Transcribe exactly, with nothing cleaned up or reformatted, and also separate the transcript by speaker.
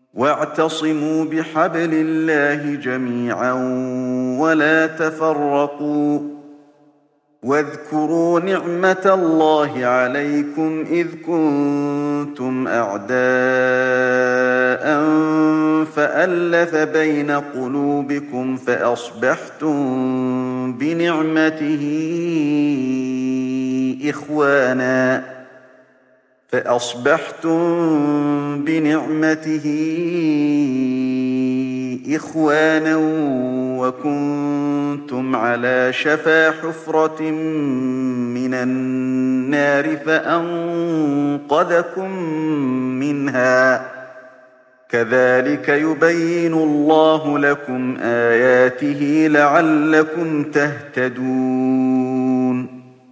Speaker 1: واعتصموا بحبل الله جميعا ولا تفرقوا واذكروا نعمة الله عليكم إذ كنتم أعداء فألف بين قلوبكم فأصبحتم بنعمته إخوانا فأصبحتم بنعمته إخوانا وكنتم على شفا حفرة من النار فأنقذكم منها كذلك يبين الله لكم آياته لعلكم تهتدون